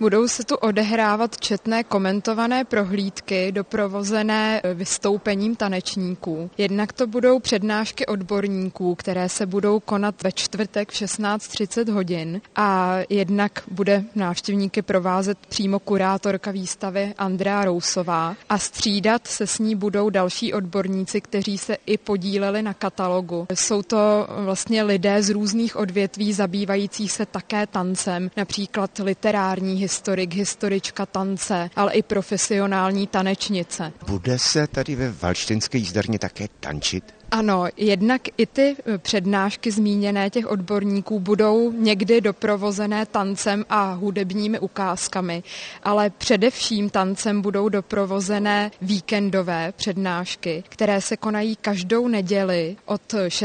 Budou se tu odehrávat četné komentované prohlídky doprovozené vystoupením tanečníků. Jednak to budou přednášky odborníků, které se budou konat ve čtvrtek v 16:30 hodin a jednak bude návštěvníky provázet přímo kurátorka výstavy Andrea Rousová a střídat se s ní budou další odborníci, kteří se i podíleli na katalogu. Jsou to vlastně lidé z různých odvětví zabývajících se také tancem, například literární historik, historička tance, ale i profesionální tanečnice. Bude se tady ve Valdštejnské jízdarně také tančit? Ano, jednak i ty přednášky zmíněné těch odborníků budou někdy doprovozené tancem a hudebními ukázkami, ale především tancem budou doprovozené víkendové přednášky, které se konají každou neděli od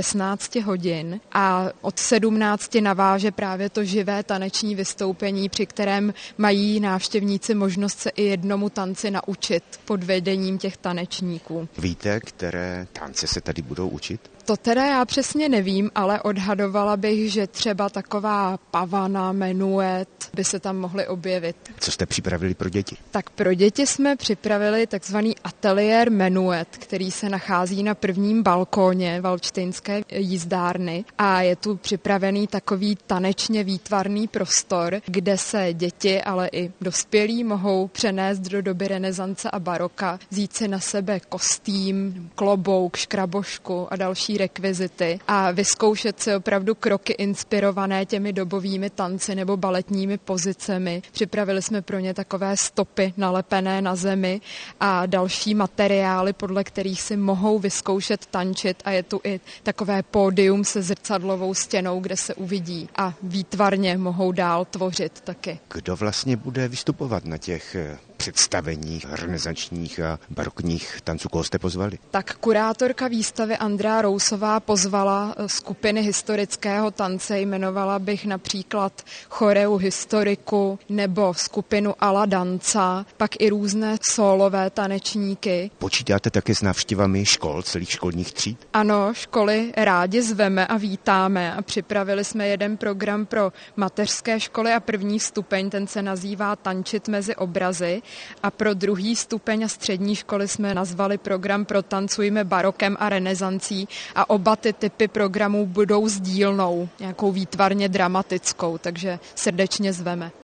16 hodin a od 17 naváže právě to živé taneční vystoupení, při kterém mají návštěvníci možnost se i jednomu tanci naučit pod vedením těch tanečníků. Víte, které tance se tady budou učit? To teda já přesně nevím, ale odhadovala bych, že třeba taková pavana, menuet by se tam mohly objevit. Co jste připravili pro děti? Tak pro děti jsme připravili takzvaný ateliér menuet, který se nachází na prvním balkóně Valdštejnské jízdárny a je tu připravený takový tanečně výtvarný prostor, kde se děti, ale i dospělí mohou přenést do doby renesance a baroka, vzít si na sebe kostým, klobouk, škrabošku a další rekvizity a vyzkoušet si opravdu kroky inspirované těmi dobovými tanci nebo baletními pozicemi. Připravili jsme pro ně takové stopy nalepené na zemi a další materiály, podle kterých si mohou vyzkoušet tančit a je tu i takové pódium se zrcadlovou stěnou, kde se uvidí a výtvarně mohou dál tvořit taky. Kdo vlastně bude vystupovat na těch představeních renesančních a barokních tanců, koho jste pozvali? Tak kurátorka výstavy Andrea Rousová pozvala skupiny historického tance, jmenovala bych například Choreu historiku nebo skupinu Ala Danca, pak i různé sólové tanečníky. Počítáte také s návštěvami škol, celých školních tříd? Ano, školy rádi zveme a vítáme a připravili jsme jeden program pro mateřské školy a první stupeň, ten se nazývá Tančit mezi obrazy. A pro druhý stupeň a střední školy jsme nazvali program Protancujme barokem a renesancí a oba ty typy programů budou s dílnou, nějakou výtvarně dramatickou, takže srdečně zveme.